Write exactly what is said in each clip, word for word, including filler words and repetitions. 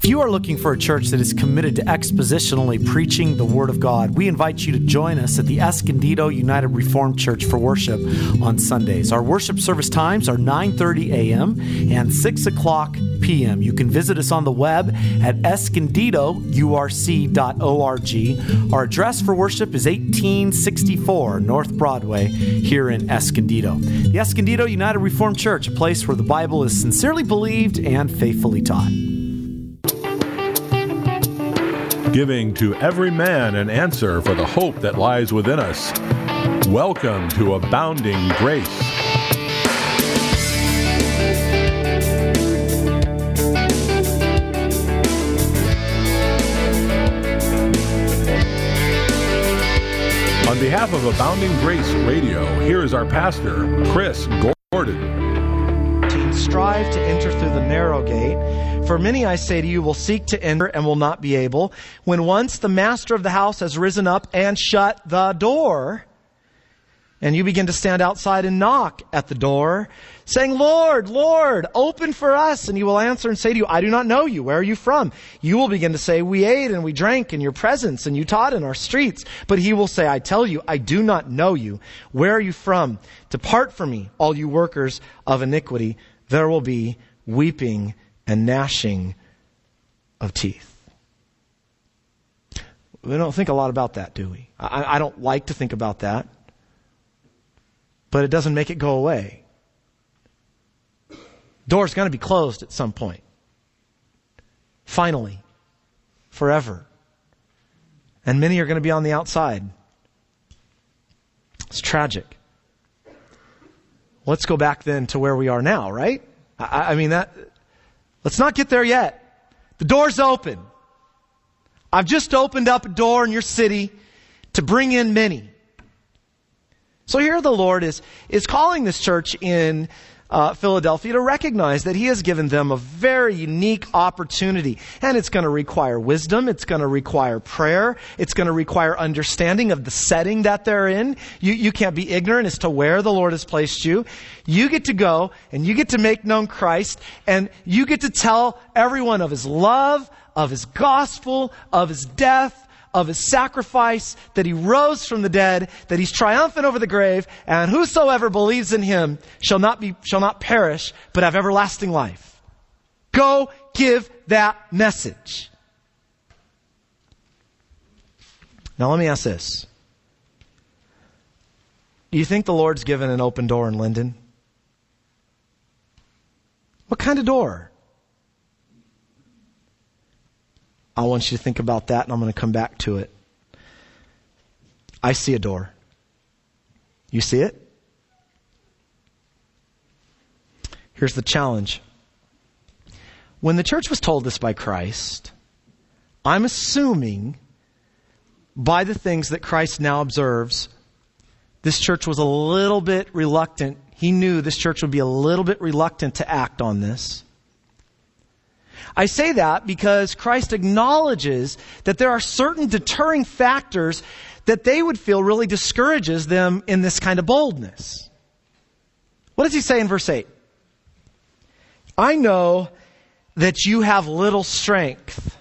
If you are looking for a church that is committed to expositionally preaching the Word of God, we invite you to join us at the Escondido United Reformed Church for worship on Sundays. Our worship service times are nine thirty a.m. and six o'clock p.m. You can visit us on the web at escondido u r c dot org. Our address for worship is eighteen sixty-four North Broadway here in Escondido. The Escondido United Reformed Church, a place where the Bible is sincerely believed and faithfully taught. Giving to every man an answer for the hope that lies within us. Welcome to Abounding Grace. On behalf of Abounding Grace Radio, here is our pastor, Chris Gordon. Strive to enter through the narrow gate. For many, I say to you, will seek to enter and will not be able. When once the master of the house has risen up and shut the door, and you begin to stand outside and knock at the door, saying, Lord, Lord, open for us. And he will answer and say to you, I do not know you. Where are you from? You will begin to say, we ate and we drank in your presence and you taught in our streets. But he will say, I tell you, I do not know you. Where are you from? Depart from me, all you workers of iniquity. There will be weeping and gnashing of teeth. We don't think a lot about that, do we? I, I don't like to think about that. But it doesn't make it go away. Door's going to be closed at some point. Finally. Forever. And many are going to be on the outside. It's tragic. Let's go back then to where we are now, right? I, I mean, that. Let's not get there yet. The door's open. I've just opened up a door in your city to bring in many. So here the Lord is, is calling this church in uh, Philadelphia to recognize that He has given them a very unique opportunity. And it's going to require wisdom. It's going to require prayer. It's going to require understanding of the setting that they're in. You, you can't be ignorant as to where the Lord has placed you. You get to go and you get to make known Christ. And you get to tell everyone of His love, of His gospel, of His death, of His sacrifice, that He rose from the dead, that He's triumphant over the grave, and whosoever believes in Him shall not be, shall not perish, but have everlasting life. Go give that message. Now let me ask this. Do you think the Lord's given an open door in Linden? What kind of door? I want you to think about that, and I'm going to come back to it. I see a door. You see it? Here's the challenge. When the church was told this by Christ, I'm assuming by the things that Christ now observes, this church was a little bit reluctant. He knew this church would be a little bit reluctant to act on this. I say that because Christ acknowledges that there are certain deterring factors that they would feel really discourages them in this kind of boldness. What does He say in verse eight? I know that you have little strength.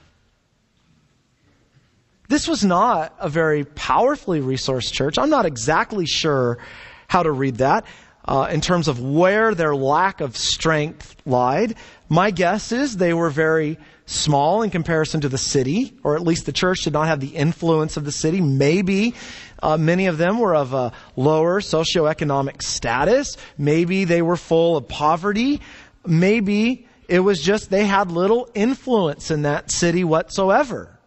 This was not a very powerfully resourced church. I'm not exactly sure how to read that. Uh, in terms of where their lack of strength lied. My guess is they were very small in comparison to the city, or at least the church did not have the influence of the city. Maybe uh, many of them were of a lower socioeconomic status. Maybe they were full of poverty. Maybe it was just they had little influence in that city whatsoever.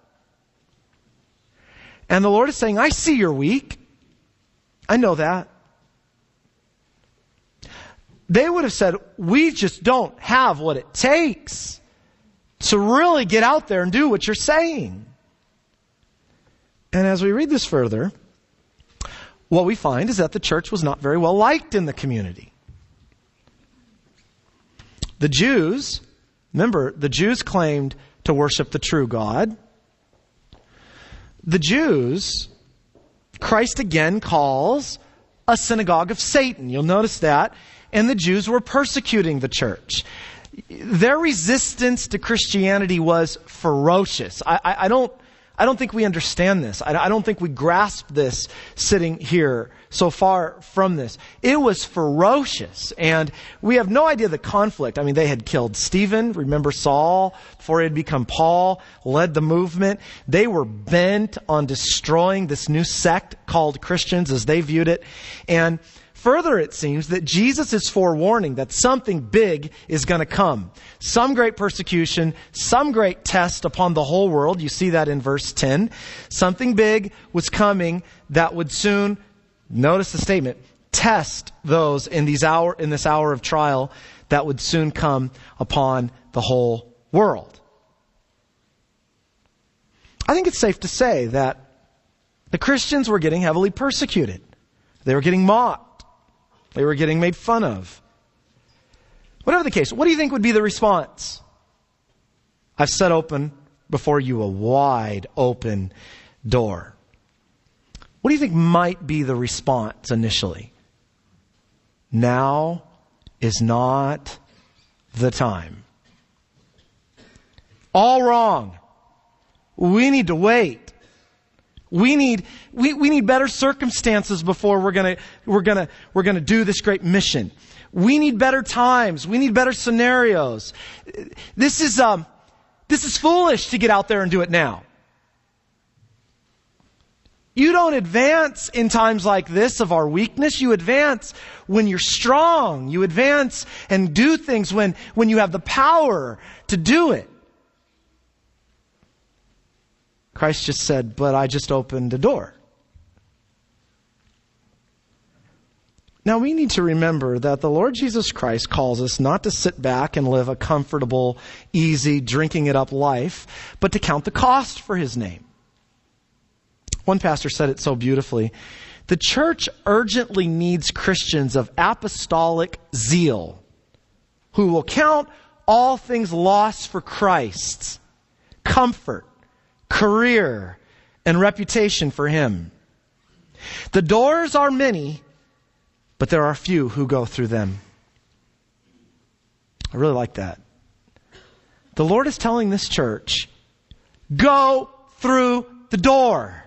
And the Lord is saying, I see you're weak. I know that. They would have said, we just don't have what it takes to really get out there and do what you're saying. And as we read this further, what we find is that the church was not very well liked in the community. The Jews, remember, the Jews claimed to worship the true God. The Jews, Christ again calls a synagogue of Satan. You'll notice that. And the Jews were persecuting the church. their resistance to Christianity was ferocious. I, I, I don't, I don't think we understand this. I, I don't think we grasp this sitting here so far from this. It was ferocious, and we have no idea the conflict. I mean, they had killed Stephen. Remember Saul, before he had become Paul, led the movement. They were bent on destroying this new sect called Christians as they viewed it. And further, it seems that Jesus is forewarning that something big is going to come. Some great persecution, some great test upon the whole world. You see that in verse ten. Something big was coming that would soon, notice the statement, test those in these hour in this hour of trial that would soon come upon the whole world. I think it's safe to say that the Christians were getting heavily persecuted. They were getting mocked. They were getting made fun of. Whatever the case, what do you think would be the response? I've set open before you a wide open door. What do you think might be the response initially? Now is not the time. All wrong. We need to wait. We need we, we need better circumstances before we're gonna we're gonna we're gonna do this great mission. We need better times. We need better scenarios. This is um this is foolish to get out there and do it now. You don't advance in times like this of our weakness. You advance when you're strong. You advance and do things when, when you have the power to do it. Christ just said, but I just opened a door. Now we need to remember that the Lord Jesus Christ calls us not to sit back and live a comfortable, easy, drinking it up life, but to count the cost for His name. One pastor said it so beautifully. The church urgently needs Christians of apostolic zeal who will count all things lost for Christ's comfort, career, and reputation for Him. The doors are many, but there are few who go through them. I really like that. The Lord is telling this church, go through the door.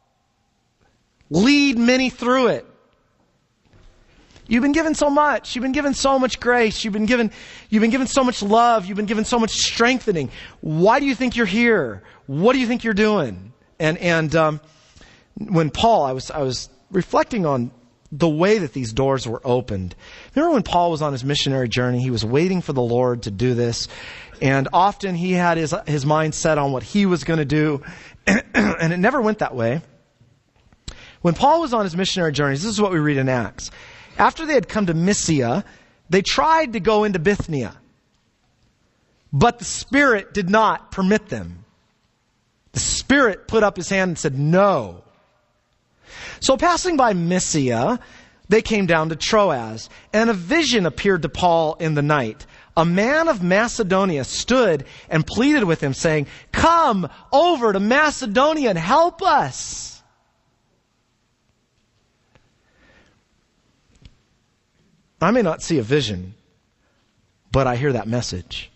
Lead many through it. You've been given so much. You've been given so much grace. You've been given, you've been given so much love. You've been given so much strengthening. Why do you think you're here? What do you think you're doing? And and um, when Paul, I was I was reflecting on the way that these doors were opened. Remember when Paul was on his missionary journey? He was waiting for the Lord to do this, and often he had his his mind set on what he was going to do, and it never went that way. When Paul was on his missionary journeys, this is what we read in Acts. After they had come to Mysia, they tried to go into Bithynia, but the Spirit did not permit them. The Spirit put up His hand and said, no. So passing by Mysia, they came down to Troas, and a vision appeared to Paul in the night. A man of Macedonia stood and pleaded with him, saying, come over to Macedonia and help us. I may not see a vision, but I hear that message.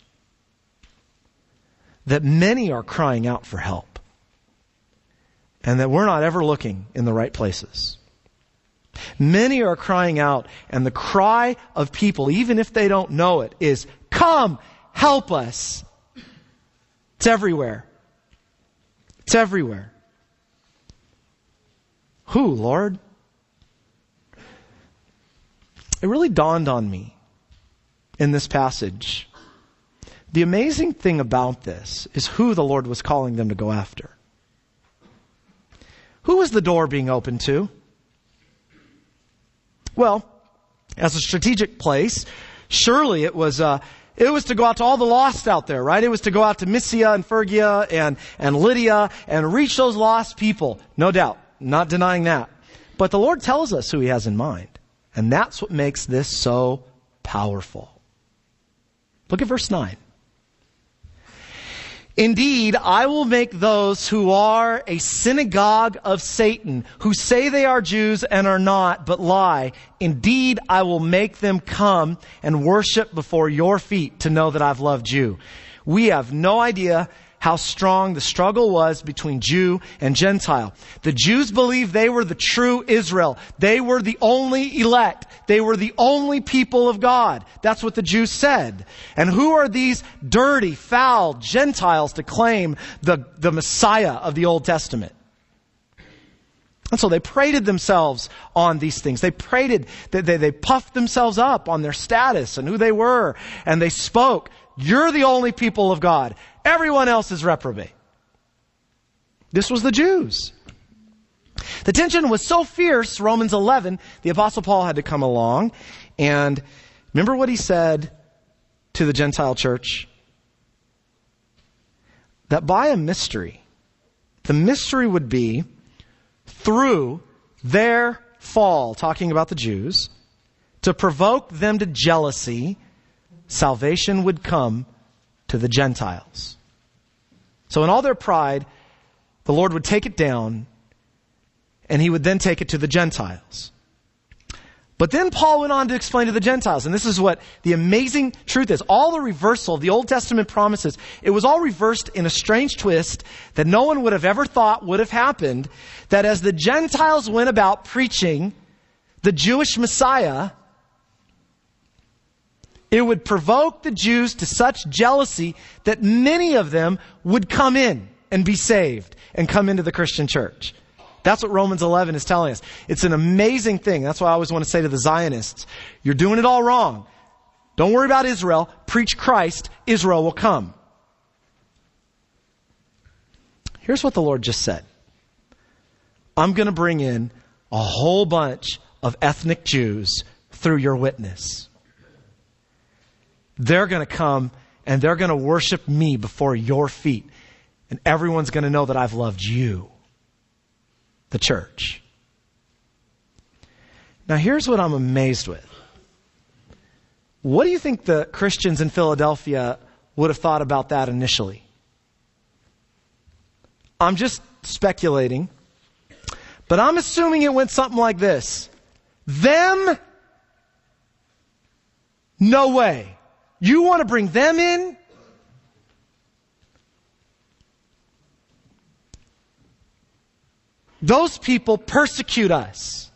That many are crying out for help. And that we're not ever looking in the right places. Many are crying out, and the cry of people, even if they don't know it, is, come, help us. It's everywhere. It's everywhere. Who, Lord? It really dawned on me in this passage. The amazing thing about this is who the Lord was calling them to go after. Who was the door being opened to? Well, as a strategic place, surely it was uh, it was to go out to all the lost out there, right? It was to go out to Mysia and Phrygia and, and Lydia and reach those lost people. No doubt. Not denying that. But the Lord tells us who He has in mind. And that's what makes this so powerful. Look at verse nine. Indeed, I will make those who are a synagogue of Satan, who say they are Jews and are not, but lie. Indeed, I will make them come and worship before your feet to know that I've loved you. We have no idea how strong the struggle was between Jew and Gentile. The Jews believed they were the true Israel. They were the only elect. They were the only people of God. That's what the Jews said. And who are these dirty, foul Gentiles to claim the, the Messiah of the Old Testament? And so they paraded themselves on these things. They paraded, they, they, they puffed themselves up on their status and who they were. And they spoke, you're the only people of God. Everyone else is reprobate. This was the Jews. The tension was so fierce, Romans eleven, the Apostle Paul had to come along. And remember what he said to the Gentile church? That by a mystery, the mystery would be through their fall, talking about the Jews, to provoke them to jealousy, salvation would come to the Gentiles. So in all their pride, the Lord would take it down, and he would then take it to the Gentiles. But then Paul went on to explain to the Gentiles, and this is what the amazing truth is. All the reversal of the Old Testament promises, it was all reversed in a strange twist that no one would have ever thought would have happened, that as the Gentiles went about preaching the Jewish Messiah, it would provoke the Jews to such jealousy that many of them would come in and be saved and come into the Christian church. That's what Romans eleven is telling us. It's an amazing thing. That's why I always want to say to the Zionists, you're doing it all wrong. Don't worry about Israel. Preach Christ. Israel will come. Here's what the Lord just said. I'm going to bring in a whole bunch of ethnic Jews through your witness. They're going to come and they're going to worship me before your feet. And everyone's going to know that I've loved you, the church. Now here's what I'm amazed with. What do you think the Christians in Philadelphia would have thought about that initially? I'm just speculating, but I'm assuming it went something like this. Them? No way. You want to bring them in? Those people persecute us.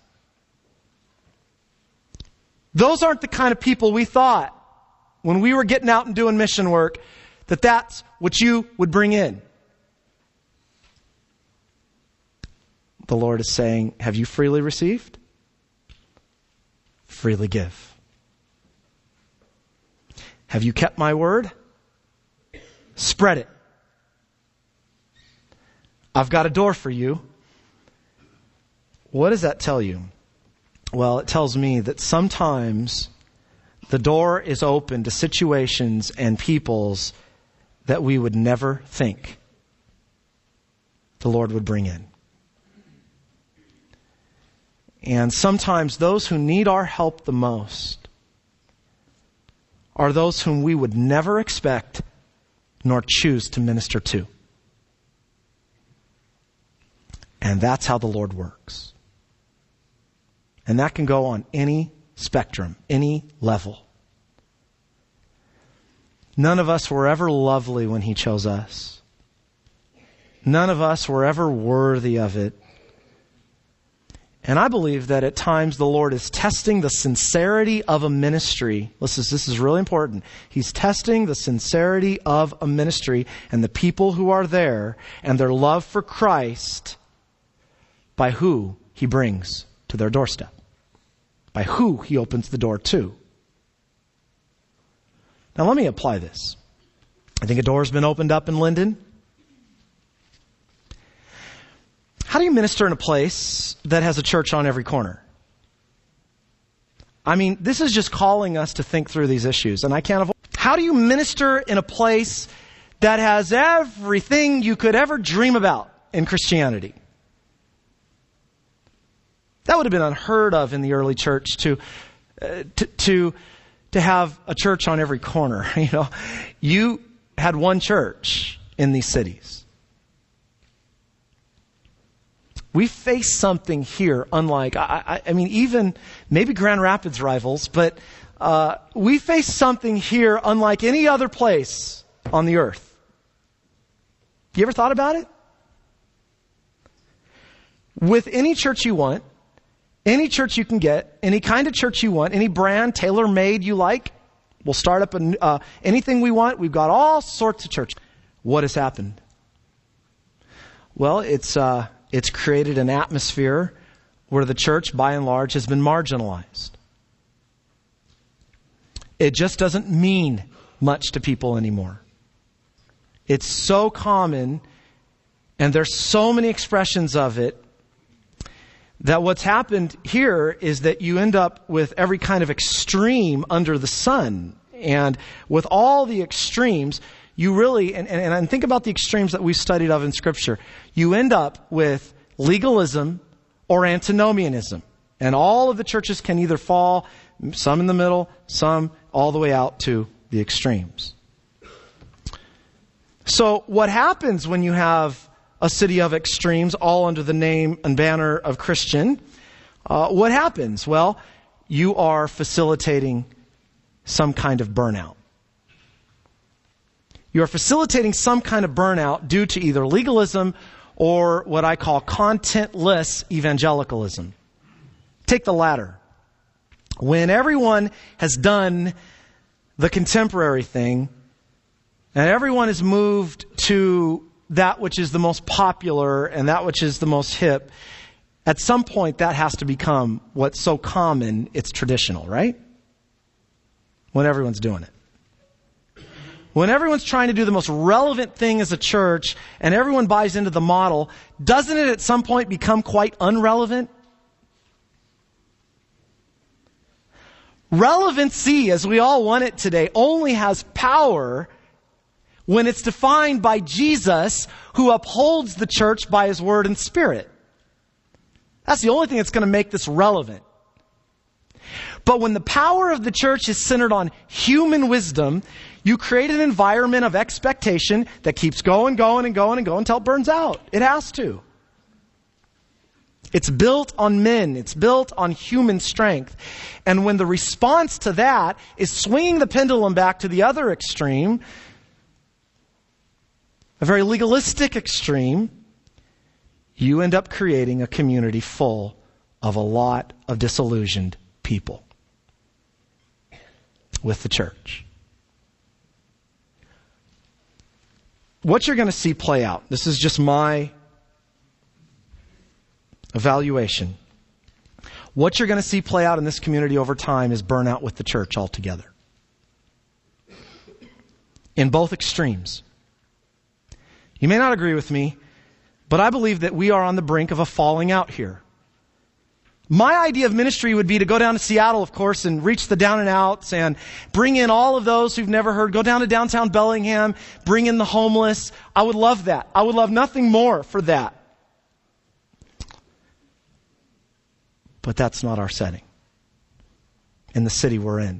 Those aren't the kind of people we thought when we were getting out and doing mission work that that's what you would bring in. The Lord is saying, have you freely received? Freely give. Have you kept my word? Spread it. I've got a door for you. What does that tell you? Well, it tells me that sometimes the door is open to situations and peoples that we would never think the Lord would bring in. And sometimes those who need our help the most are those whom we would never expect nor choose to minister to. And that's how the Lord works. And that can go on any spectrum, any level. None of us were ever lovely when he chose us. None of us were ever worthy of it. And I believe that at times the Lord is testing the sincerity of a ministry. Listen, this is really important. He's testing the sincerity of a ministry and the people who are there and their love for Christ by who he brings to their doorstep, by who he opens the door to. Now let me apply this. I think a door has been opened up in Linden. How do you minister in a place that has a church on every corner? I mean, this is just calling us to think through these issues, and I can't avoid. How do you minister in a place that has everything you could ever dream about in Christianity? That would have been unheard of in the early church to uh, to, to to have a church on every corner. You know, you had one church, in these cities. We face something here unlike, I, I, I mean, even maybe Grand Rapids rivals, but uh, we face something here unlike any other place on the earth. You ever thought about it? With any church you want, any church you can get, any kind of church you want, any brand, tailor-made you like, we'll start up a, uh, anything we want. We've got all sorts of churches. What has happened? Well, it's uh, it's created an atmosphere where the church, by and large, has been marginalized. It just doesn't mean much to people anymore. It's so common, and there's so many expressions of it, that what's happened here is that you end up with every kind of extreme under the sun. And with all the extremes, you really, and, and, and think about the extremes that we've studied of in Scripture, you end up with legalism or antinomianism. And all of the churches can either fall, some in the middle, some all the way out to the extremes. So what happens when you have a city of extremes, all under the name and banner of Christian? Uh, what happens? Well, you are facilitating some kind of burnout. You are facilitating some kind of burnout due to either legalism or what I call contentless evangelicalism. Take the latter. When everyone has done the contemporary thing, and everyone has moved to that which is the most popular and that which is the most hip, at some point that has to become what's so common, it's traditional, right? When everyone's doing it. When everyone's trying to do the most relevant thing as a church and everyone buys into the model, doesn't it at some point become quite unrelevant? Relevancy, as we all want it today, only has power when it's defined by Jesus, who upholds the church by His Word and Spirit. That's the only thing that's going to make this relevant. But when the power of the church is centered on human wisdom, you create an environment of expectation that keeps going, going, and going, and going until it burns out. It has to. It's built on men. It's built on human strength. And when the response to that is swinging the pendulum back to the other extreme, a very legalistic extreme, you end up creating a community full of a lot of disillusioned people with the church. What you're going to see play out, this is just my evaluation. What you're going to see play out in this community over time is burnout with the church altogether. In both extremes. You may not agree with me, but I believe that we are on the brink of a falling out here. My idea of ministry would be to go down to Seattle, of course, and reach the down and outs and bring in all of those who've never heard. Go down to downtown Bellingham, bring in the homeless. I would love that. I would love nothing more for that. But that's not our setting in the city we're in.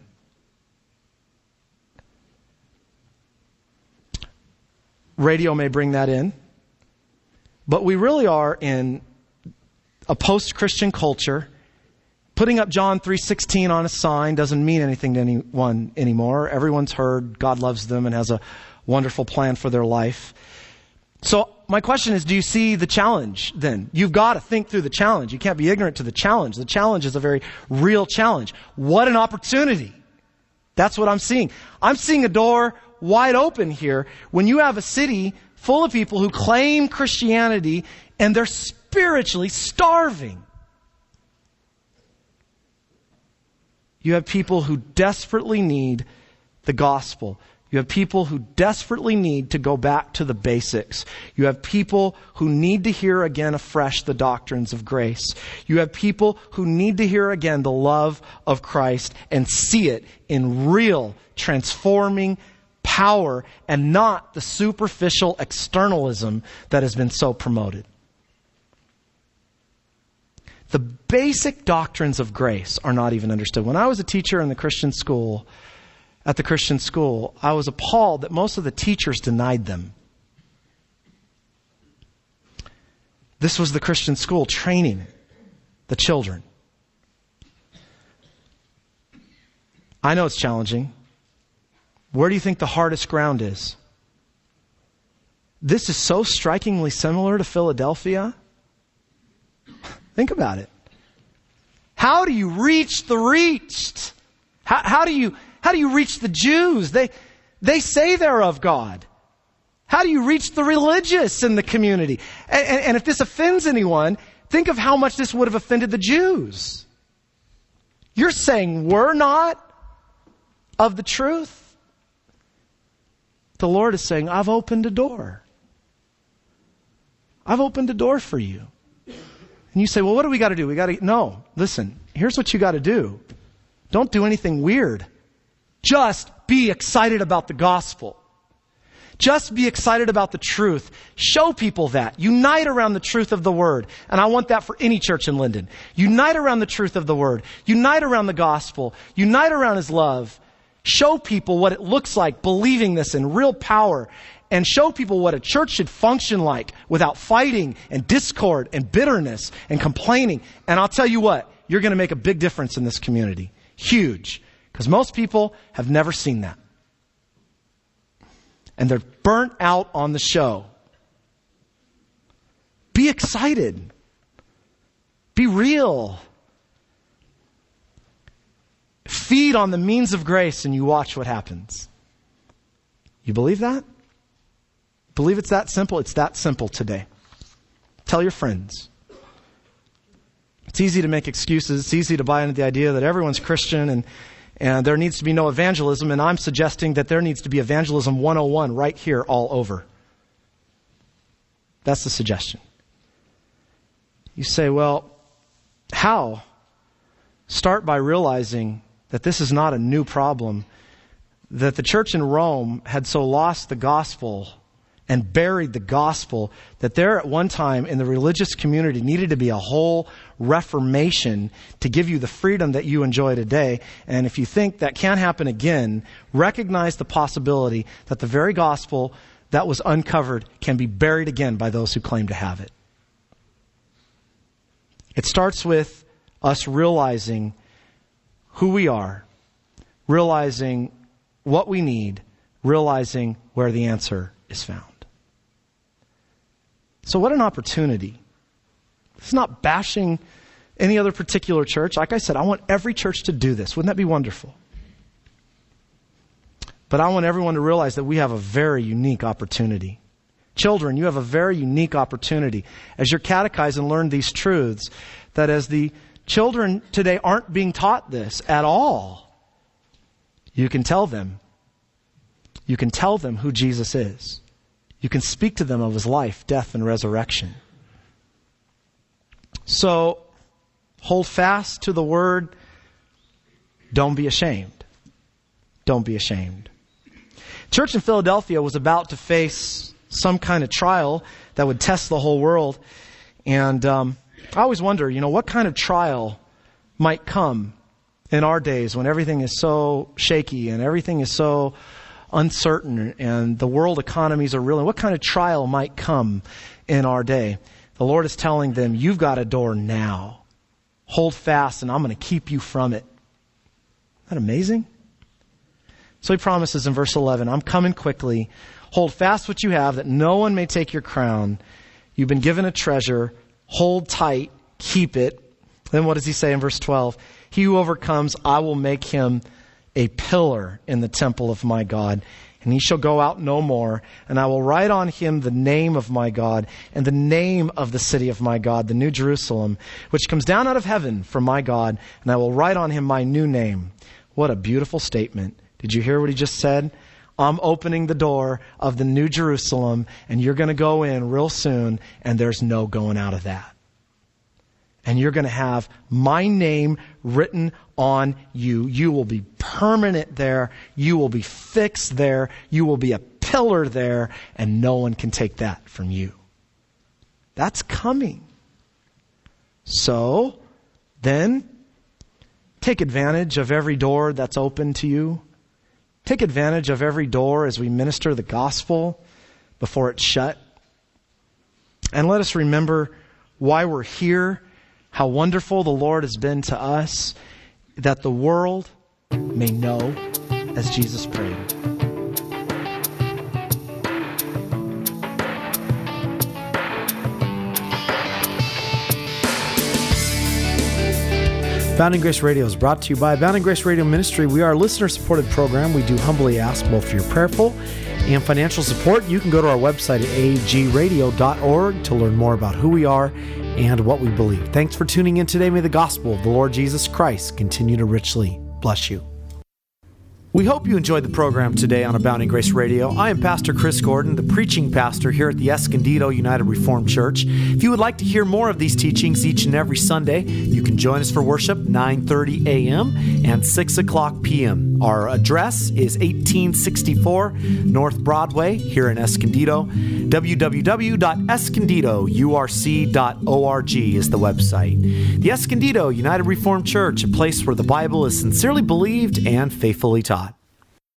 Radio may bring that in. But we really are in a post-Christian culture. Putting up John three sixteen on a sign doesn't mean anything to anyone anymore. Everyone's heard God loves them and has a wonderful plan for their life. So my question is, do you see the challenge then? You've got to think through the challenge. You can't be ignorant to the challenge. The challenge is a very real challenge. What an opportunity. That's what I'm seeing. I'm seeing a door wide open here when you have a city full of people who claim Christianity and they're spiritually starving. You have people who desperately need the gospel. You have people who desperately need to go back to the basics. You have people who need to hear again afresh the doctrines of grace. You have people who need to hear again the love of Christ and see it in real, transforming power and not the superficial externalism that has been so promoted. The basic doctrines of grace are not even understood. When I was a teacher in the Christian school, at the Christian school, I was appalled that most of the teachers denied them. This was the Christian school training the children. I know it's challenging. Where do you think the hardest ground is? This is so strikingly similar to Philadelphia. Think about it. How do you reach the reached? How, how do you how do you reach the Jews? They they say they're of God. How do you reach the religious in the community? And, and, and if this offends anyone, think of how much this would have offended the Jews. You're saying we're not of the truth? The Lord is saying, I've opened a door. I've opened a door for you. And you say, well, what do we got to do? We got to, no, listen, here's what you got to do. Don't do anything weird. Just be excited about the gospel. Just be excited about the truth. Show people that. Unite around the truth of the word. And I want that for any church in Linden. Unite around the truth of the word. Unite around the gospel. Unite around his love. Show people what it looks like believing this in real power. And show people what a church should function like without fighting and discord and bitterness and complaining. And I'll tell you what, you're going to make a big difference in this community. Huge. Because most people have never seen that. And they're burnt out on the show. Be excited. Be real. Feed on the means of grace and you watch what happens. You believe that? Believe it's that simple? It's that simple today. Tell your friends. It's easy to make excuses. It's easy to buy into the idea that everyone's Christian and And there needs to be no evangelism, and I'm suggesting that there needs to be evangelism one oh one right here all over. That's the suggestion. You say, well, how? Start by realizing that this is not a new problem, that the church in Rome had so lost the gospel and buried the gospel that there at one time in the religious community needed to be a whole reformation to give you the freedom that you enjoy today. And if you think that can't happen again, recognize the possibility that the very gospel that was uncovered can be buried again by those who claim to have it. It starts with us realizing who we are, realizing what we need, realizing where the answer is found. So what an opportunity. It's not bashing any other particular church. Like I said, I want every church to do this. Wouldn't that be wonderful? But I want everyone to realize that we have a very unique opportunity. Children, you have a very unique opportunity as you're catechized and learn these truths, that as the children today aren't being taught this at all, you can tell them. You can tell them who Jesus is. You can speak to them of his life, death, and resurrection. So, hold fast to the word. Don't be ashamed. Don't be ashamed. Church in Philadelphia was about to face some kind of trial that would test the whole world. And um, I always wonder, you know, what kind of trial might come in our days when everything is so shaky and everything is so uncertain and the world economies are reeling. What kind of trial might come in our day? The Lord is telling them, you've got a door now. Hold fast and I'm going to keep you from it. Isn't that amazing? So he promises in verse eleven, I'm coming quickly. Hold fast what you have that no one may take your crown. You've been given a treasure. Hold tight. Keep it. Then what does he say in verse twelve? He who overcomes, I will make him a pillar in the temple of my God, and he shall go out no more. And I will write on him the name of my God and the name of the city of my God, the New Jerusalem, which comes down out of heaven from my God, and I will write on him my new name. What a beautiful statement. Did you hear what he just said? I'm opening the door of the New Jerusalem, and you're going to go in real soon, and there's no going out of that. And you're going to have my name written on you. You will be permanent there. You will be fixed there. You will be a pillar there. And no one can take that from you. That's coming. So, then, take advantage of every door that's open to you. Take advantage of every door as we minister the gospel before it's shut. And let us remember why we're here, how wonderful the Lord has been to us, that the world may know, as Jesus prayed. Abounding Grace Radio is brought to you by Abounding Grace Radio Ministry. We are a listener-supported program. We do humbly ask both for your prayerful and financial support. You can go to our website at a g radio dot org to learn more about who we are and what we believe. Thanks for tuning in today. May the gospel of the Lord Jesus Christ continue to richly bless you. We hope you enjoyed the program today on Abounding Grace Radio. I am Pastor Chris Gordon, the preaching pastor here at the Escondido United Reformed Church. If you would like to hear more of these teachings each and every Sunday, you can join us for worship nine thirty a.m. and six o'clock p.m. Our address is eighteen sixty-four North Broadway here in Escondido. w w w dot escondido u r c dot org is the website. The Escondido United Reformed Church, a place where the Bible is sincerely believed and faithfully taught.